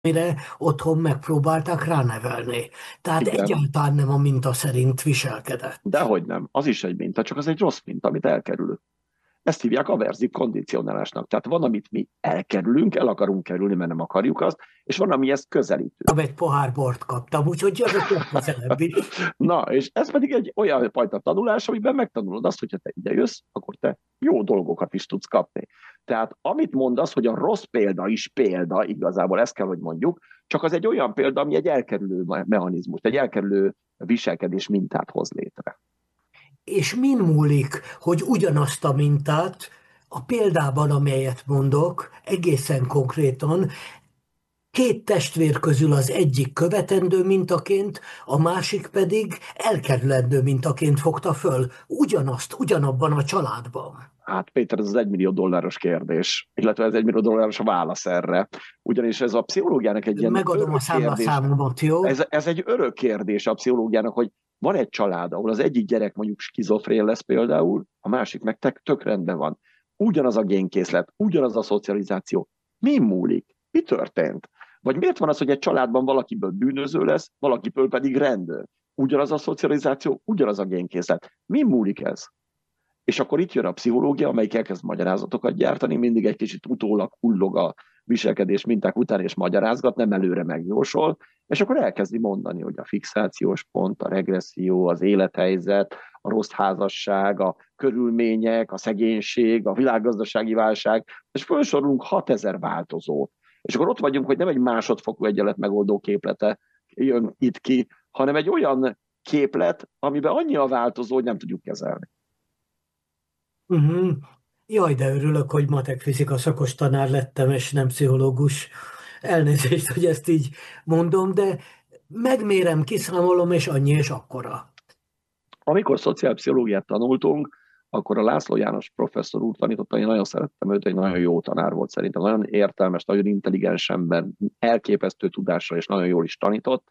amire otthon megpróbálták ránevelni. Tehát Igen, egyáltalán nem a minta szerint viselkedett. dehogy nem. Az is egy minta, csak az egy rossz minta, amit elkerülünk. Ezt hívják averzív kondicionálásnak. Tehát van, amit mi elkerülünk, el akarunk kerülni, mert nem akarjuk azt, és van, ami ezt közelítő. Egy pohár bort kaptam, úgyhogy jövök legközelebb is. Na, és ez pedig egy olyan fajta tanulás, amiben megtanulod azt, hogyha te ide jössz, akkor te jó dolgokat is tudsz kapni. Tehát amit mondasz, hogy a rossz példa is példa, igazából ezt kell, hogy mondjuk, csak az egy olyan példa, ami egy elkerülő mechanizmus, egy elkerülő viselkedés mintát hoz létre. És min múlik, hogy ugyanazt a mintát a példában, amelyet mondok, egészen konkrétan két testvér közül az egyik követendő mintaként, a másik pedig elkerülendő mintaként fogta föl, ugyanazt, ugyanabban a családban. Hát Péter, ez az $1 millió kérdés, illetve ez $1 millió a válasz erre. Ugyanis ez a pszichológiának egy ilyen Megadom a örök kérdés. számlaszámomat, jó? Ez egy örök kérdés a pszichológiának, hogy van egy család, ahol az egyik gyerek mondjuk skizofrén lesz például, a másik meg tök rendben van. Ugyanaz a génkészlet, ugyanaz a szocializáció. Mi múlik? Mi történt? Vagy miért van az, hogy egy családban valakiből bűnöző lesz, valakiből pedig rendőr? Ugyanaz a szocializáció, ugyanaz a génkészlet. Mi múlik ez? És akkor itt jön a pszichológia, amelyik elkezd magyarázatokat gyártani, mindig egy kicsit utólag hullog a viselkedés minták után, és magyarázgat, nem előre megjósol, és akkor elkezdi mondani, hogy a fixációs pont, a regresszió, az élethelyzet, a rossz házasság, a körülmények, a szegénység, a világgazdasági válság, és felsorolunk 6000 változót. És akkor ott vagyunk, hogy nem egy másodfokú egyenlet megoldó képlete jön itt ki, hanem egy olyan képlet, amiben annyi a változó, hogy nem tudjuk kezelni. Uh-huh. Jaj, de örülök, hogy matek fizika szakos tanár lettem, és nem pszichológus. Elnézést, hogy ezt így mondom, de megmérem, kiszámolom, és annyi és akkora. Amikor szociálpszichológiát tanultunk, akkor a László János professzor úr tanította, én nagyon szerettem őt, egy nagyon jó tanár volt szerintem, nagyon értelmes, nagyon intelligens ember, elképesztő tudással és nagyon jól is tanított,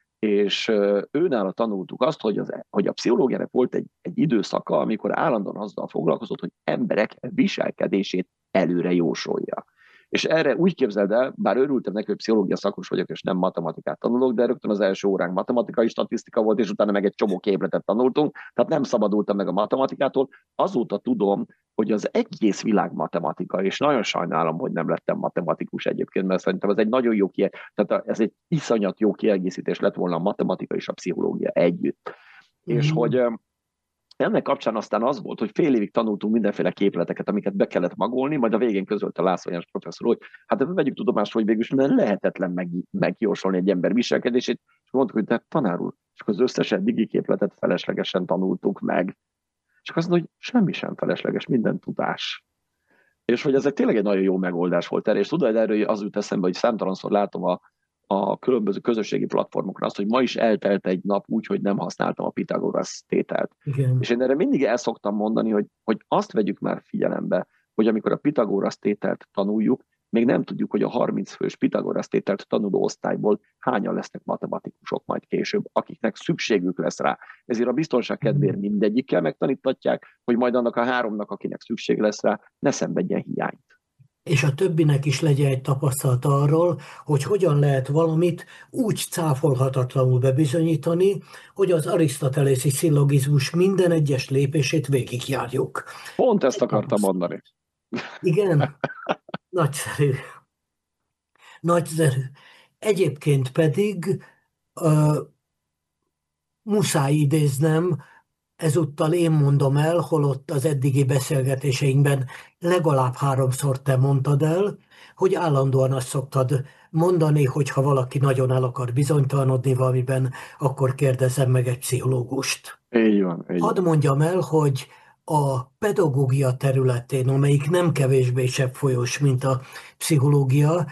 és őnála tanultuk azt, hogy a pszichológiának volt egy időszaka, amikor állandóan azzal foglalkozott, hogy emberek viselkedését előre jósolja. És erre úgy képzeld el, bár örültem neki, hogy pszichológia szakos vagyok, és nem matematikát tanulok, de rögtön az első óránk matematikai statisztika volt, és utána meg egy csomó képletet tanultunk, tehát nem szabadultam meg a matematikától. Azóta tudom, hogy az egész világ matematika, és nagyon sajnálom, hogy nem lettem matematikus egyébként, mert szerintem ez egy nagyon jó tehát ez egy iszonyat jó kiegészítés lett volna a matematika és a pszichológia együtt. És Mm. hogy ennek kapcsán aztán az volt, hogy fél évig tanultunk mindenféle képleteket, amiket be kellett magolni, majd a végén közölte László János professzor, hogy hát vegyük tudomást, hogy végül is lehetetlen megjósolni egy ember viselkedését, és mondtuk, hogy de tanár úr, és az összes eddigi képletet feleslegesen tanultuk meg. És azt mondja, hogy semmi sem felesleges, minden tudás. És hogy ez tényleg egy nagyon jó megoldás volt erre, és tudod, erről az jut eszembe, hogy számtalanszor látom a különböző közösségi platformokon azt, hogy ma is eltelt egy nap úgy, hogy nem használtam a Pitagorasz tételt. Igen. És én erre mindig el szoktam mondani, hogy azt vegyük már figyelembe, hogy amikor a Pitagorasz tételt tanuljuk, még nem tudjuk, hogy a 30 fős Pitagorasz tételt tanuló osztályból hányan lesznek matematikusok majd később, akiknek szükségük lesz rá. Ezért a biztonság kedvéért mindegyikkel megtanítatják, hogy majd annak a háromnak, akinek szükség lesz rá, ne szenvedjen hiányt. És a többinek is legyen egy tapasztalata arról, hogy hogyan lehet valamit úgy cáfolhatatlanul bebizonyítani, hogy az arisztotelészi szillogizmus minden egyes lépését végigjárjuk. Pont ezt Egy akartam tapasztalat. mondani. Igen, nagyszerű. Nagyszerű. Egyébként pedig muszáj idéznem, ezúttal én mondom el, holott az eddigi beszélgetéseinkben legalább háromszor te mondtad el, hogy állandóan azt szoktad mondani, hogy ha valaki nagyon el akar bizonytalanodni valamiben, akkor kérdezzem meg egy pszichológust. Így van, így Hadd van. mondjam el, hogy a pedagógia területén, amelyik nem kevésbé cseppfolyós, mint a pszichológia,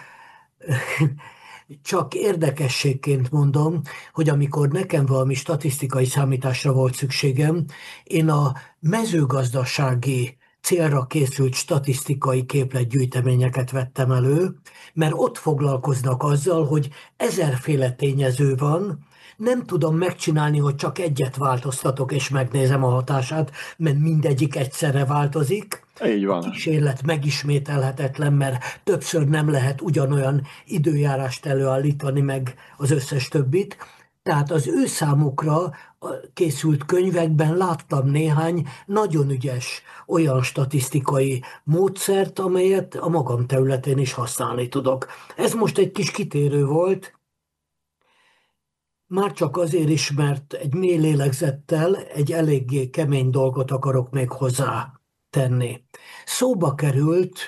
csak érdekességként mondom, hogy amikor nekem valami statisztikai számításra volt szükségem, én a mezőgazdasági célra készült statisztikai képletgyűjteményeket vettem elő, mert ott foglalkoznak azzal, hogy ezerféle tényező van, nem tudom megcsinálni, hogy csak egyet változtatok és megnézem a hatását, mert mindegyik egyszerre változik. Így A van. kísérlet megismételhetetlen, mert többször nem lehet ugyanolyan időjárást előállítani meg az összes többit. Tehát az ő számukra készült könyvekben láttam néhány nagyon ügyes olyan statisztikai módszert, amelyet a magam területén is használni tudok. Ez most egy kis kitérő volt, már csak azért is, mert egy mély lélegzettel egy eléggé kemény dolgot akarok még hozzá tenni. Szóba került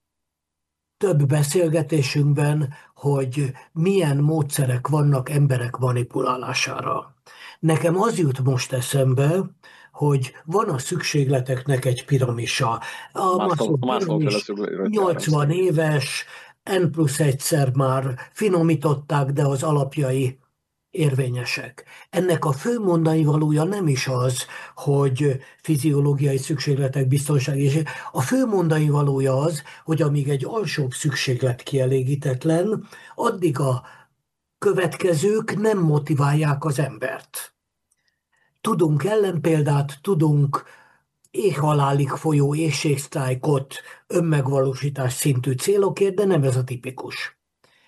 több beszélgetésünkben, hogy milyen módszerek vannak emberek manipulálására. Nekem az jut most eszembe, hogy van a szükségleteknek egy piramisa. A Maslow Maslow-féle piramis szükségletrendszer 80 szerint. éves, N+1-szer már finomították, de az alapjai érvényesek. Ennek a fő mondani valója nem is az, hogy fiziológiai szükségletek biztonsági, és a fő mondani valója az, hogy amíg egy alsóbb szükséglet kielégítetlen, addig a következők nem motiválják az embert. Tudunk ellenpéldát, tudunk éhhalálig folyó éhségsztrájkot, önmegvalósítás szintű célokért, de nem ez a tipikus.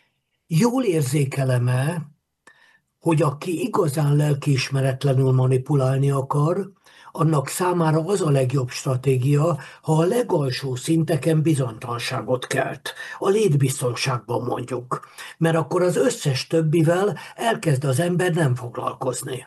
Jól érzékelem-e, hogy aki igazán lelkiismeretlenül manipulálni akar, annak számára az a legjobb stratégia, ha a legalsó szinteken bizonytalanságot kelt. A létbiztonságban mondjuk. Mert akkor az összes többivel elkezd az ember nem foglalkozni.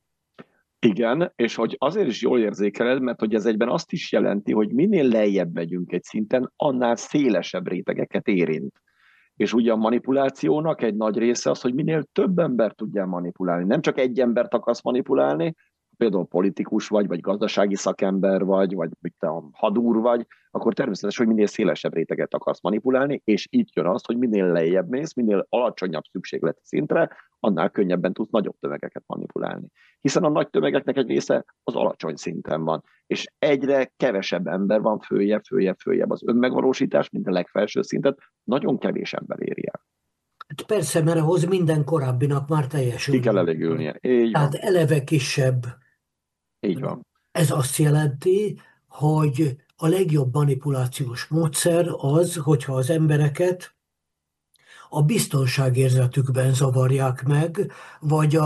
Igen, és hogy azért is jól érzékeled, mert hogy ez egyben azt is jelenti, hogy minél lejjebb megyünk egy szinten, annál szélesebb rétegeket érint. És ugye a manipulációnak egy nagy része az, hogy minél több ember tudjál manipulálni. Nem csak egy embert akarsz manipulálni, például politikus vagy gazdasági szakember vagy mit tudom, hadúr vagy, akkor természetes, hogy minél szélesebb réteget akarsz manipulálni, és itt jön az, hogy minél lejjebb mész, minél alacsonyabb szükségleti szintre, annál könnyebben tudsz nagyobb tömegeket manipulálni. Hiszen a nagy tömegeknek egy része az alacsony szinten van, és egyre kevesebb ember van följebb az önmegvalósítás, mint a legfelső szintet, nagyon kevés ember éri el. Hát persze, mert ahhoz minden korábbinak már Ki kell teljesülni. elégülnie. Így Tehát van. eleve kisebb. Így van. Ez azt jelenti, hogy a legjobb manipulációs módszer az, hogyha az embereket a biztonságérzetükben zavarják meg, vagy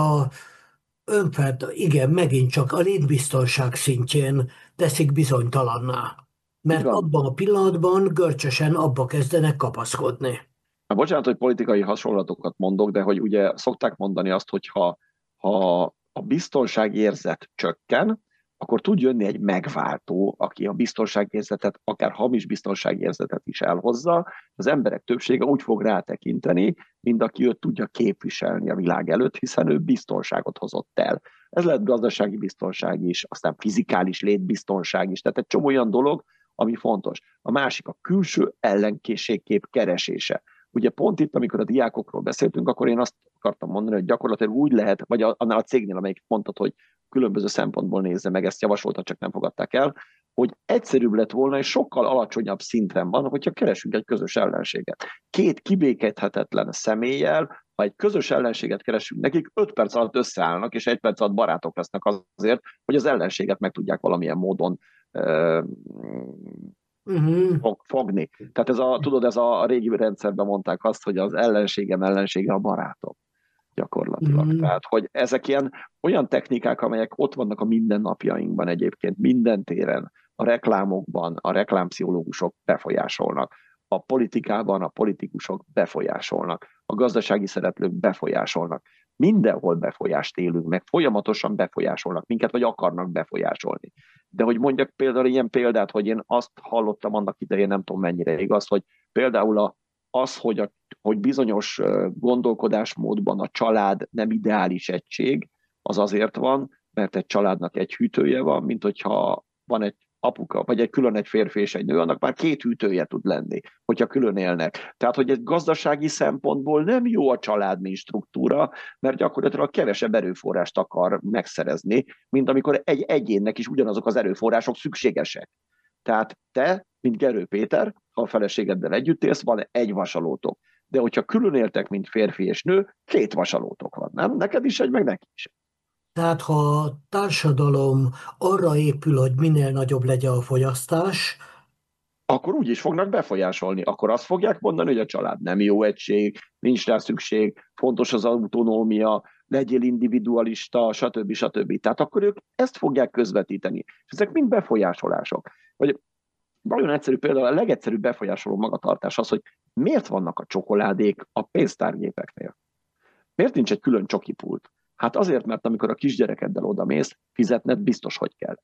igen, megint csak a létbiztonság szintjén teszik bizonytalanná. Így Mert van. abban a pillanatban görcsösen abba kezdenek kapaszkodni. Bocsánat, hogy politikai hasonlatokat mondok, de hogy ugye szokták mondani azt, hogy ha a biztonságérzet csökken, akkor tud jönni egy megváltó, aki a biztonságérzetet, akár hamis biztonságérzetet is elhozza. Az emberek többsége úgy fog rátekinteni, mint aki őt tudja képviselni a világ előtt, hiszen ő biztonságot hozott el. Ez lehet gazdasági biztonság is, aztán fizikális létbiztonság is, tehát egy csomó olyan dolog, ami fontos. A másik a külső ellenségkép keresése. Ugye pont itt, amikor a diákokról beszéltünk, akkor én azt akartam mondani, hogy gyakorlatilag úgy lehet, vagy annál a cégnél, amelyik mondtad, hogy különböző szempontból nézze meg, ezt javasolta, csak nem fogadták el, hogy egyszerűbb lett volna, és sokkal alacsonyabb szinten van, hogyha keresünk egy közös ellenséget. Két kibékíthetetlen személlyel, ha egy közös ellenséget keresünk nekik, 5 perc alatt összeállnak, és 1 perc alatt barátok lesznek azért, hogy az ellenséget meg tudják valamilyen módon fogni. Tehát ez a régi rendszerben mondták azt, hogy az ellensége a barátom gyakorlatilag. Tehát, hogy ezek olyan technikák, amelyek ott vannak a mindennapjainkban egyébként, minden téren, a reklámokban, a reklámpszichológusok befolyásolnak, a politikában a politikusok befolyásolnak, a gazdasági szereplők befolyásolnak. Mindenhol befolyást élünk meg, folyamatosan befolyásolnak minket, vagy akarnak befolyásolni. De hogy mondjak például ilyen példát, hogy én azt hallottam annak idején, nem tudom mennyire igaz, hogy például hogy bizonyos gondolkodásmódban a család nem ideális egység, az azért van, mert egy családnak egy hűtője van, mint hogyha van egy apuka, vagy egy férfi és egy nő, annak már 2 hűtője tud lenni, hogyha külön élnek. Tehát, hogy egy gazdasági szempontból nem jó a család, mint struktúra, mert gyakorlatilag kevesebb erőforrást akar megszerezni, mint amikor egy egyénnek is ugyanazok az erőforrások szükségesek. Tehát te, mint Gerő Péter, ha a feleségeddel együtt élsz, van egy vasalótok. De hogyha külön éltek, mint férfi és nő, két vasalótok van, nem? Neked is egy, meg neki is. Tehát ha a társadalom arra épül, hogy minél nagyobb legyen a fogyasztás, Akkor úgy is fognak befolyásolni. Akkor azt fogják mondani, hogy a család nem jó egység, nincs rá szükség, fontos az autonómia, legyél individualista, stb. Stb. Tehát akkor ők ezt fogják közvetíteni. És ezek mind befolyásolások. Vagy nagyon egyszerű, például a legegyszerűbb befolyásoló magatartás az, hogy miért vannak a csokoládék a pénztárgépeknél? Miért nincs egy külön csokipult? Hát azért, mert amikor a kisgyerekeddel odamész, fizetned biztos, hogy kell.